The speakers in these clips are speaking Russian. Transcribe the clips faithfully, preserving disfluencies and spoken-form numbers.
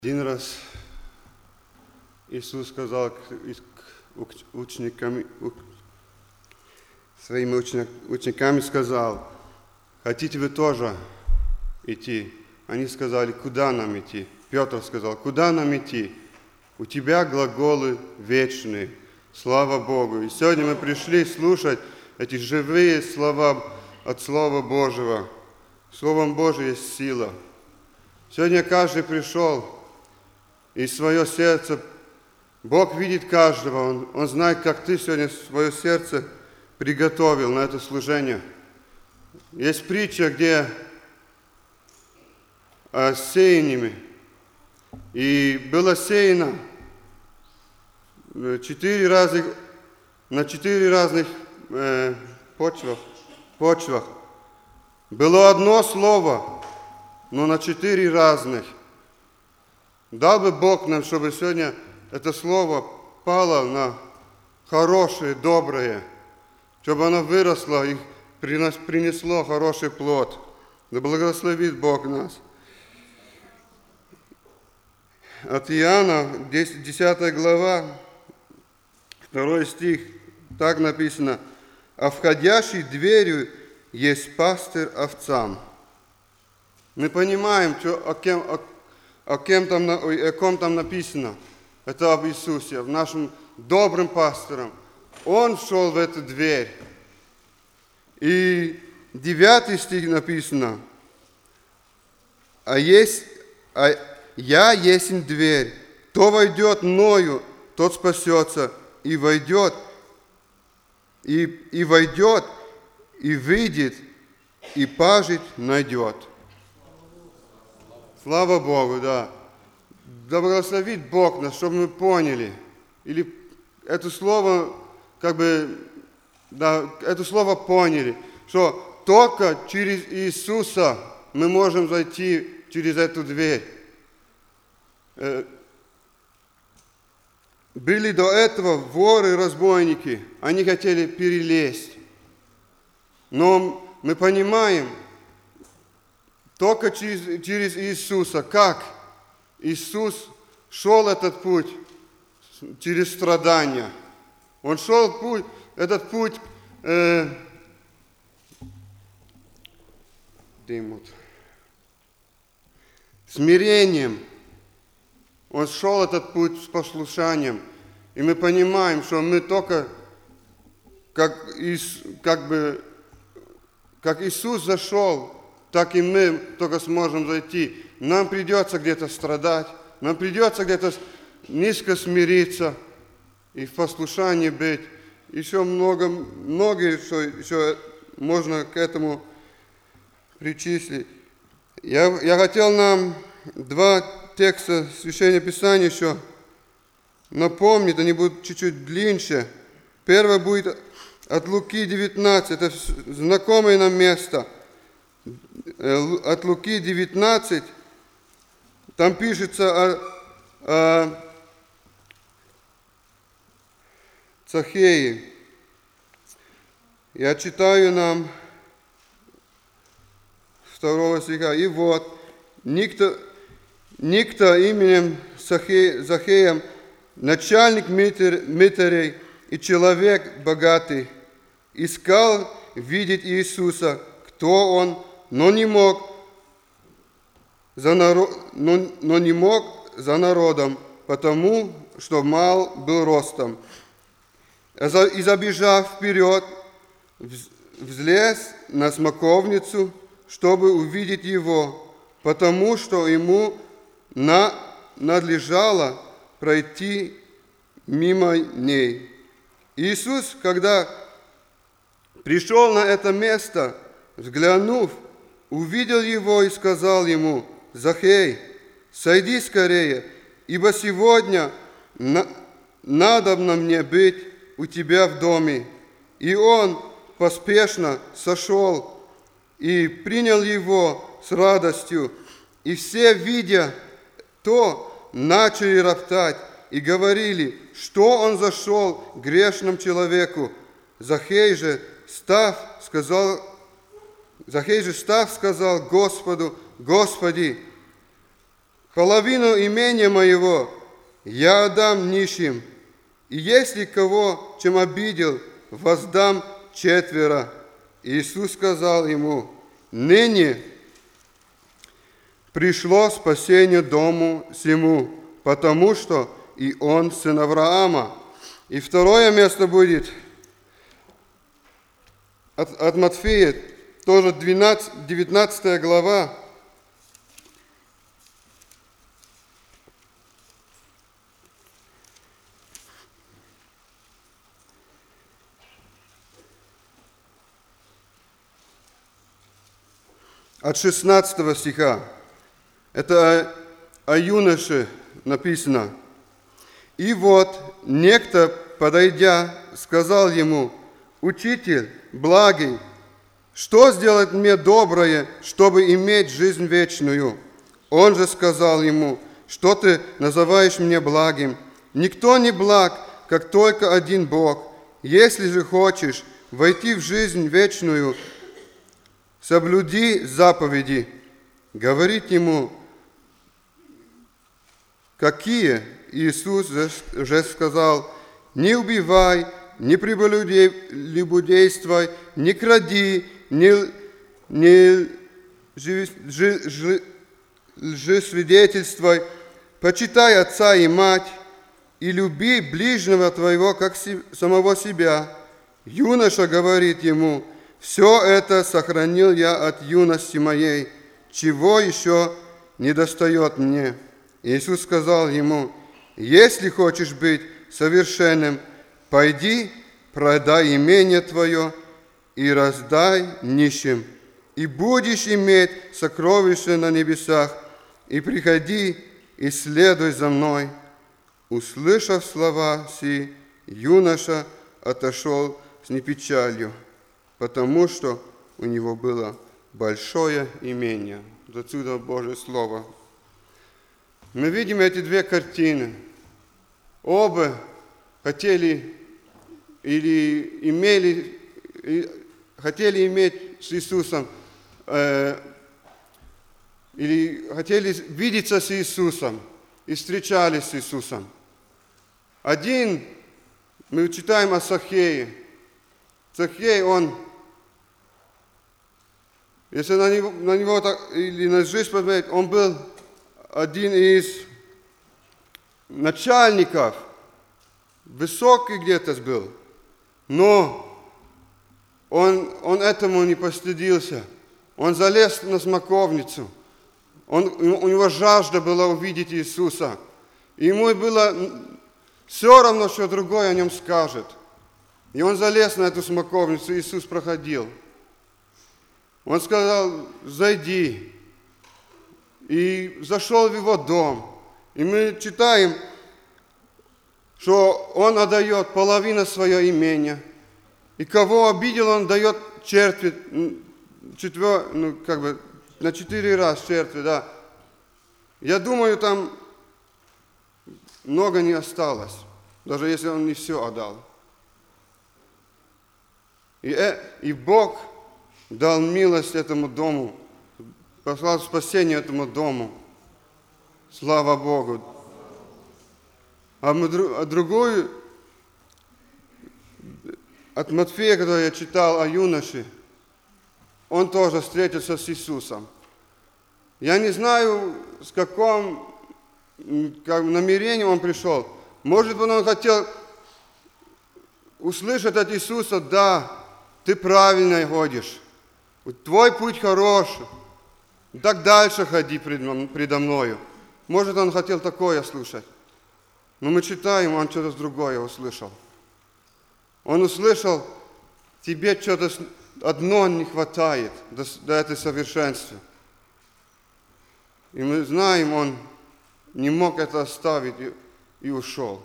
Один раз Иисус сказал к ученикам, своими учениками сказал: хотите вы тоже идти? Они сказали: куда нам идти? Петр сказал: куда нам идти? У тебя глаголы вечные. Слава Богу! И сегодня мы пришли слушать эти живые слова от Слова Божьего. Словом Божьим есть сила. Сегодня каждый пришел, и свое сердце, Бог видит каждого, Он, Он знает, как ты сегодня свое сердце приготовил на это служение. Есть притча, где о сеяниями. И было сеяно четыре разных, на четыре разных э, почвах, почвах. Было одно слово, но на четыре разных. Дал бы Бог нам, чтобы сегодня это слово пало на хорошее, доброе, чтобы оно выросло и принесло хороший плод. Да благословит Бог нас. От Иоанна, десятая глава, второй стих, так написано: «А входящий дверью есть пастырь овцам». Мы понимаем, что, о, кем, о, о, кем там, о ком там написано. Это об Иисусе, в нашем добрым пастором. Он шел в эту дверь. И девятый стих написано: «А есть, а я есть дверь, кто войдет мною, тот спасется, и войдет, и, и войдет, и выйдет, и пажить найдет». Слава Богу, да. Да благословит Бог нас, чтобы мы поняли. Или это слово, как бы, да, это слово поняли, что только через Иисуса мы можем зайти через эту дверь. Были до этого воры, разбойники, они хотели перелезть. Но мы понимаем, только через, через Иисуса. Как? Иисус шел этот путь через страдания. Он шел путь, этот путь э, смирением. Он шел этот путь с послушанием. И мы понимаем, что мы только, как, как бы, как Иисус зашел, так и мы только сможем зайти. Нам придется где-то страдать, нам придется где-то низко смириться и в послушании быть. Еще много, многое, что еще можно к этому причислить. Я, я хотел нам два текста Священного Писания еще напомнить, они будут чуть-чуть длиннее. Первое будет от Луки девятнадцать, это знакомое нам место. От Луки девятнадцать, там пишется о, о Захее. Я читаю нам второго стиха. «И вот, никто, никто именем Захе, Захеем, начальник мытарей и человек богатый, искал видеть Иисуса, кто он, но не мог за, народ, но, но не мог за народом, потому что мал был ростом. И забежав вперед, взлез на смоковницу, чтобы увидеть его, потому что ему на, надлежало пройти мимо ней. Иисус, когда пришел на это место, взглянув, увидел его и сказал ему: «Захей, сойди скорее, ибо сегодня на, надобно мне быть у тебя в доме». И он поспешно сошел и принял его с радостью. И все, видя то, начали роптать и говорили, что он зашел к грешному человеку. Захей же, став, сказал, Захей же, став, сказал Господу: «Господи, половину имения моего я отдам нищим, и если кого чем обидел, воздам четверо». Иисус сказал ему: «Ныне пришло спасение дому сему, потому что и он сын Авраама». И второе место будет от, от Матфея, тоже девятнадцатая глава. От шестнадцатого стиха. Это о, о юноше написано. «И вот некто, подойдя, сказал ему: Учитель, благий, что сделать мне доброе, чтобы иметь жизнь вечную? Он же сказал ему: Что ты называешь меня благим? Никто не благ, как только один Бог. Если же хочешь войти в жизнь вечную, соблюди заповеди». Говорит ему: «Какие?» Иисус же сказал: «Не убивай, не прелюбодействуй, не кради, не, не лжесвидетельствуй, почитай отца и мать, и люби ближнего твоего, как самого себя». Юноша говорит ему: «Все это сохранил я от юности моей, чего еще недостает мне?» Иисус сказал ему: «Если хочешь быть совершенным, пойди, продай имение твое и раздай нищим, и будешь иметь сокровища на небесах, и приходи и следуй за мной». Услышав слова сии, юноша отошел с непечалью, потому что у него было большое имение. Отсюда Божье Слово. Мы видим эти две картины. Оба хотели или имели, хотели иметь с Иисусом, э, или хотели видеться с Иисусом и встречались с Иисусом. Один, мы читаем о Захее. Захей, он, если на него, на него так, или на жизнь посмотреть, он был один из начальников, высокий где-то был, но он, он этому не постыдился. Он залез на смоковницу. Он, у него жажда была увидеть Иисуса. И ему было все равно, что другой о нем скажет. И он залез на эту смоковницу, Иисус проходил. Он сказал: «Зайди». И зашел в его дом. И мы читаем, что он отдает половину своего имения. И кого обидел, он дает черти, четвер, ну, как бы, на четыре раза черти, да. Я думаю, там много не осталось, даже если он не все отдал. И, и Бог дал милость этому дому, послал спасение этому дому. Слава Богу. А, мы, а другую, от Матфея, который я читал о юноше, он тоже встретился с Иисусом. Я не знаю, с каким как, намерением он пришел. Может быть, он хотел услышать от Иисуса: «Да, ты правильно ходишь, твой путь хороший, так дальше ходи предо мною». Может, он хотел такое слушать. Но мы читаем, он что-то другое услышал. Он услышал: тебе что-то одно не хватает до, до этой совершенства. И мы знаем, он не мог это оставить и, и ушел.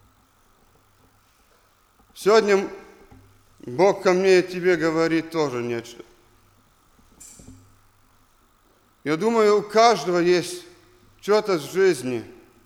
Сегодня Бог ко мне и тебе говорит тоже нечто. Я думаю, у каждого есть что-то в жизни,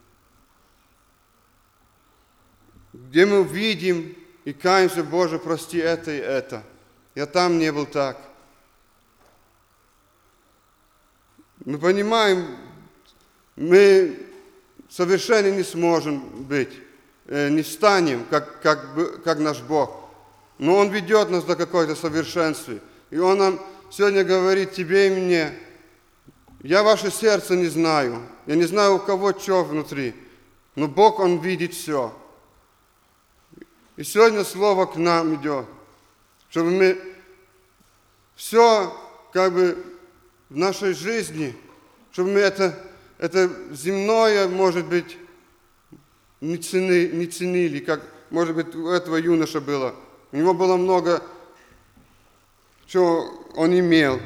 где мы видим и каемся: «Боже, прости это и это. Я там не был так». Мы понимаем, мы совершенно не сможем быть, не станем, как, как, как наш Бог. Но Он ведет нас до какой-то совершенства. И Он нам сегодня говорит, тебе и мне, я ваше сердце не знаю, я не знаю, у кого что внутри, но Бог, Он видит все. И сегодня Слово к нам идет, чтобы мы все как бы в нашей жизни, чтобы мы это, это земное, может быть, не ценили, не ценили, как, может быть, у этого юноша было. У него было много, что он имел.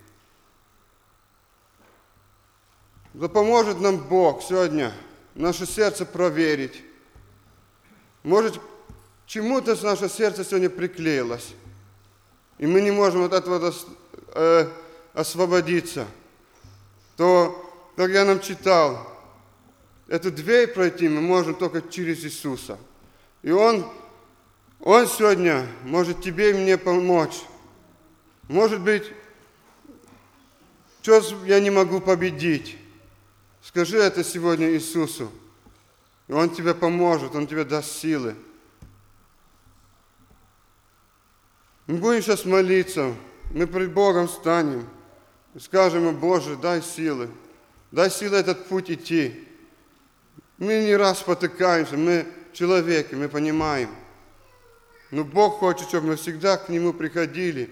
Да поможет нам Бог сегодня наше сердце проверить. Может, чему-то наше сердце сегодня приклеилось, и мы не можем от этого э, освободиться. То, как я нам читал, эту дверь пройти мы можем только через Иисуса. И Он, Он сегодня может тебе и мне помочь. Может быть, что я не могу победить. Скажи это сегодня Иисусу, и Он тебе поможет, Он тебе даст силы. Мы будем сейчас молиться, мы пред Богом встанем и скажем ему, Боже, дай силы, дай силы этот путь идти. Мы не раз спотыкаемся, мы человеки, мы понимаем. Но Бог хочет, чтобы мы всегда к Нему приходили,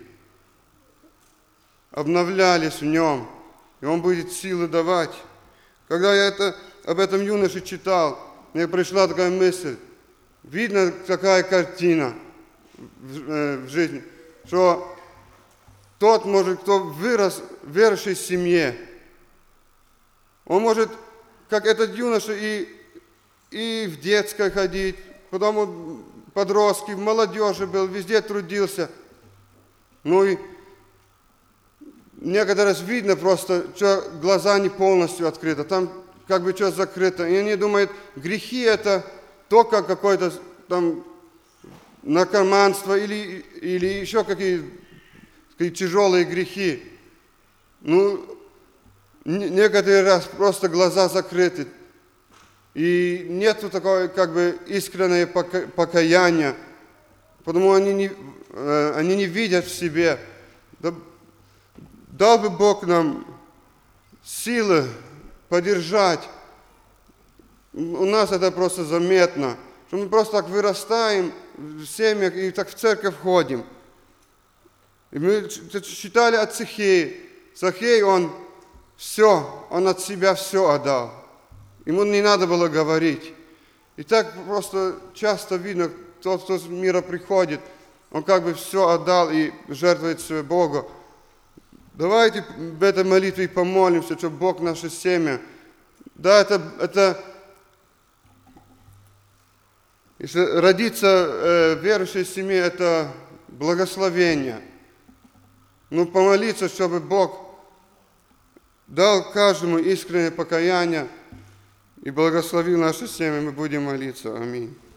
обновлялись в Нем, и Он будет силы давать. Когда я это, об этом юноше читал, мне пришла такая мысль, видно такая картина в жизни, что тот, может, кто вырос в верующей семье, он может, как этот юноша, и, и в детской ходить, потом он подростки, в молодежи был, везде трудился. Ну и некоторые раз видно просто, что глаза не полностью открыты, там как бы что закрыто. И они думают, грехи это только какое-то там наркоманство или, или еще какие, какие тяжелые грехи. Ну, некоторые раз просто глаза закрыты. И нету такого как бы искреннего покаяния, потому они не, они не видят в себе. Дал бы Бог нам силы поддержать. У нас это просто заметно, что мы просто так вырастаем в семьях и так в церковь ходим. И мы читали от Захея. Захей, он все, он от себя все отдал. Ему не надо было говорить. И так просто часто видно, тот, кто с мира приходит, он как бы все отдал и жертвует себе Богу. Давайте в этой молитве помолимся, чтобы Бог наше семя. Да, это, это если родиться э, в верующей семье, это благословение. Ну, помолиться, чтобы Бог дал каждому искреннее покаяние и благословил наше семя, мы будем молиться. Аминь.